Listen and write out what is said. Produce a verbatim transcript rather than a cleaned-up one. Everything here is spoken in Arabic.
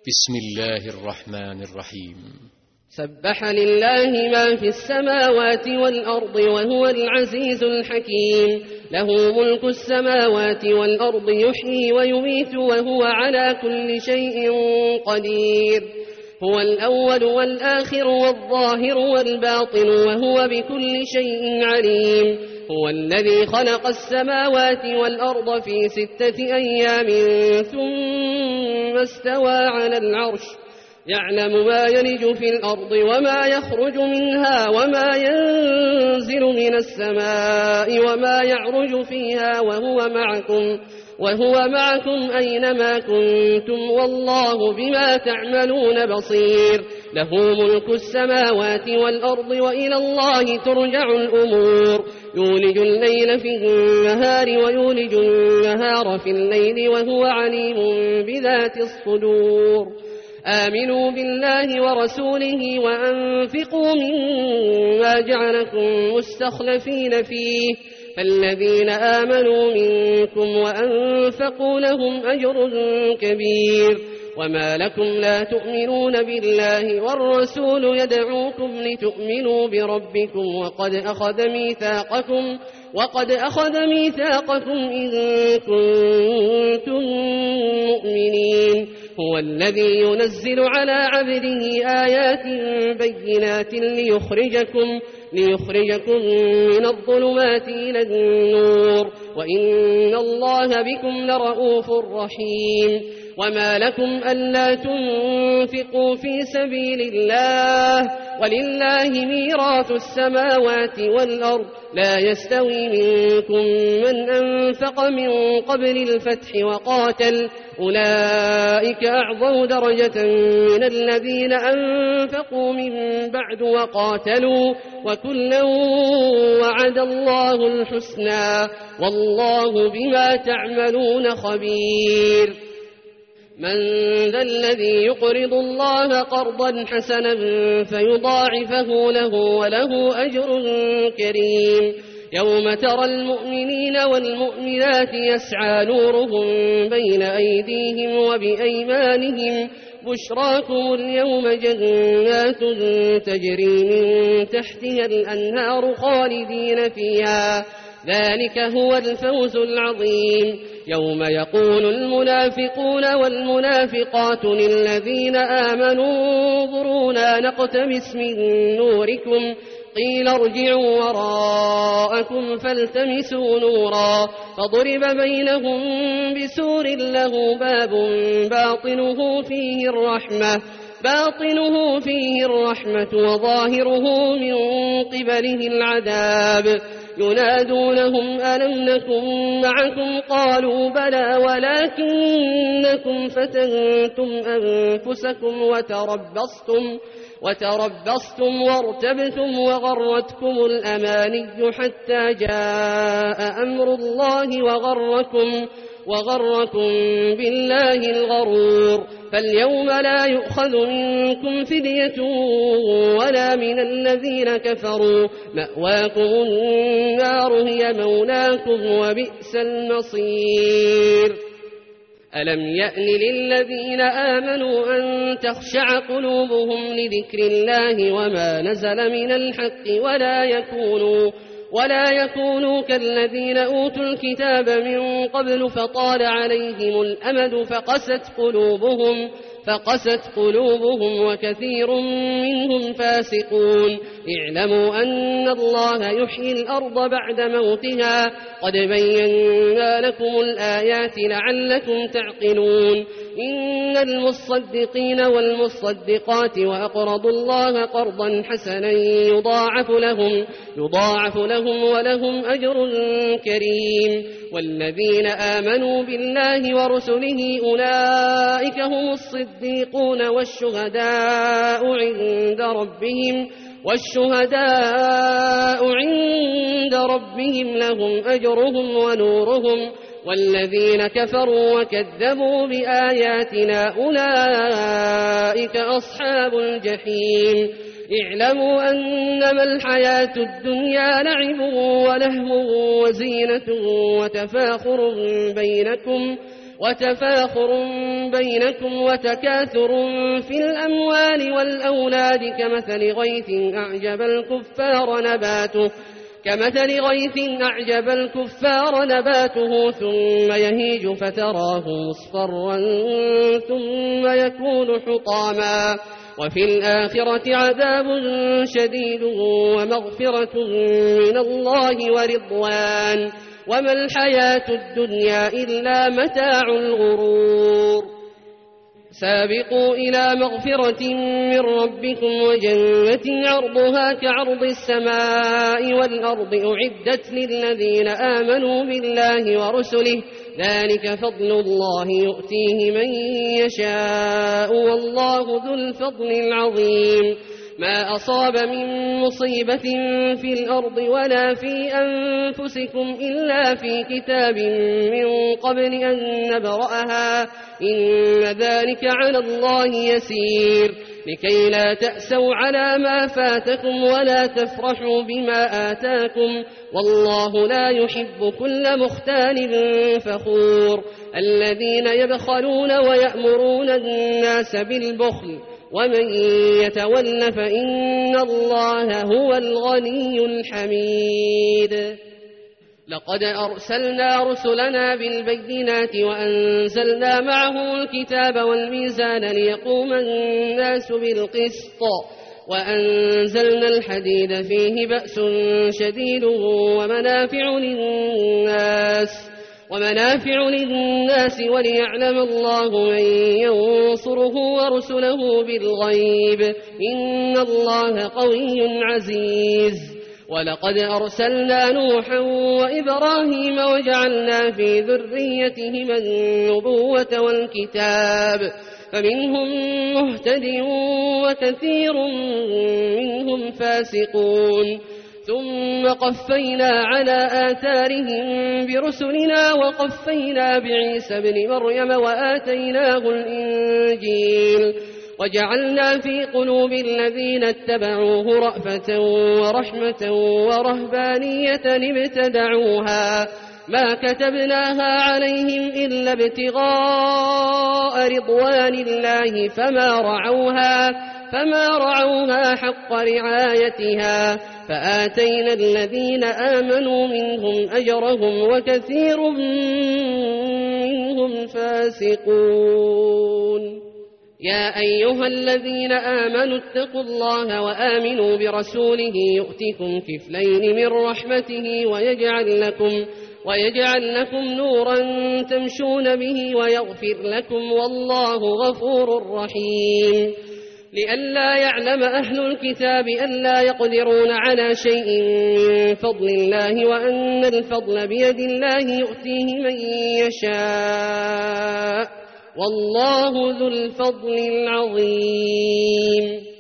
بسم الله الرحمن الرحيم. سبح لله ما في السماوات والأرض وهو العزيز الحكيم. له ملك السماوات والأرض يحيي ويميت وهو على كل شيء قدير. هو الأول والآخر والظاهر والباطن وهو بكل شيء عليم. هو الذي خلق السماوات والأرض في ستة أيام ثم استوى على العرش يعلم ما يلج في الأرض وما يخرج منها وما ينزل من السماء وما يعرج فيها وهو معكم وهو معكم أينما كنتم والله بما تعملون بصير. له ملك السماوات والأرض وإلى الله ترجع الأمور. يولج الليل في النهار ويولج النهار في الليل وهو عليم بذات الصدور. آمنوا بالله ورسوله وأنفقوا مما جعلكم مستخلفين فيه فالذين آمنوا منكم وأنفقوا لهم أجر كبير. وما لكم لا تؤمنون بالله والرسول يدعوكم لتؤمنوا بربكم وقد أخذ ميثاقكم وقد أخذ ميثاقكم إن كنتم مؤمنين. هو الذي ينزل على عبده آيات بينات ليخرجكم ليخرجكم من الظلمات إلى النور وإن الله بكم لرؤوف رحيم. وما لكم ألا تنفقوا في سبيل الله ولله ميراث السماوات والأرض لا يستوي منكم من أنفق من قبل الفتح وقاتل أولئك أعظم درجة من الذين أنفقوا من بعد وقاتلوا وكلا وعد الله الحسنى والله بما تعملون خبير. من ذا الذي يقرض الله قرضا حسنا فيضاعفه له وله أجر كريم. يوم ترى المؤمنين والمؤمنات يسعى نورهم بين أيديهم وبأيمانهم بشراكم اليوم جنات تجري من تحتها الأنهار خالدين فيها ذلك هو الفوز العظيم. يوم يقول المنافقون والمنافقات للذين آمنوا انظرونا نقتبس من نوركم قيل ارجعوا وراءكم فالتمسوا نورا فضرب بينهم بسور له باب باطنه فيه الرحمة باطنه فيه الرحمة وظاهره من قبله العذاب. ينادونهم ألم نكن معكم قالوا بلى ولكنكم فتنتم أنفسكم وتربصتم وتربصتم وارتبتم وغرتكم الأماني حتى جاء أمر الله وغركم وغركم بالله الغرور. فاليوم لا يؤخذ منكم فدية ولا من الذين كفروا مأواكم النار هي مولاكم وبئس المصير. ألم يأن للذين آمنوا أن تخشع قلوبهم لذكر الله وما نزل من الحق ولا يكونوا ولا يكونوا كالذين أوتوا الكتاب من قبل فطال عليهم الأمد فقست قلوبهم فقست قلوبهم وكثير منهم فاسقون. اعلموا أن الله يحيي الأرض بعد موتها قد بينا لكم الآيات لعلكم تعقلون. إن المصدقين والمصدقات وأقرضوا الله قرضا حسنا يضاعف لهم يضاعف لهم ولهم أجر كريم. والذين آمنوا بالله ورسله أولئك هم الصديقون والشهداء عند ربهم والشهداء عند ربهم لهم أجرهم ونورهم. والذين كفروا وكذبوا بآياتنا أولئك أصحاب الجحيم. اعلموا أنما الحياة الدنيا لعب ولهو وزينة وتفاخر بينكم وتفاخر بينكم وتكاثر في الأموال والأولاد كمثل غيث أعجب الكفار نباته كمثل غيث أعجب الكفار نباته ثم يهيج فتراه مصفرا ثم يكون حطاما وفي الآخرة عذاب شديد ومغفرة من الله ورضوان وما الحياة الدنيا إلا متاع الغرور سابقوا إلى مغفرة من ربكم وجنة عرضها كعرض السماء والأرض أعدت للذين آمنوا بالله ورسله ذلك فضل الله يؤتيه من يشاء والله ذو الفضل العظيم ما أصاب من مصيبة في الأرض ولا في أنفسكم إلا في كتاب من قبل أن نبرأها إن ذلك على الله يسير لكي لا تأسوا على ما فاتكم ولا تفرحوا بما آتاكم والله لا يحب كل مختال فخور الذين يبخلون ويأمرون الناس بالبخل ومن يتول فإن الله هو الغني الحميد لقد أرسلنا رسلنا بالبينات وأنزلنا معهم الكتاب والميزان ليقوم الناس بالقسط وأنزلنا الحديد فيه بأس شديد ومنافع للناس ومنافع للناس وليعلم الله من ينصره ورسله بالغيب إن الله قوي عزيز ولقد أرسلنا نوحا وإبراهيم وجعلنا في ذريتهما النبوة والكتاب فمنهم مهتد وكثير منهم فاسقون ثم قفينا على آثارهم برسلنا وقفينا بعيسى ابن مريم وآتيناه الإنجيل وجعلنا في قلوب الذين اتبعوه رأفة ورحمة ورهبانية ابتدعوها ما كتبناها عليهم إلا ابتغاء رضوان الله فما رعوها فما رعوها حق رعايتها فآتينا الذين آمنوا منهم أجرهم وكثير منهم فاسقون يا أيها الذين آمنوا اتقوا الله وآمنوا برسوله يؤتكم كفلين من رحمته ويجعل لكم ويجعل لكم نورا تمشون به ويغفر لكم والله غفور رحيم لئلا يعلم أهل الكتاب ألا يقدرون على شيء من فضل الله وأن الفضل بيد الله يؤتيه من يشاء والله ذو الفضل العظيم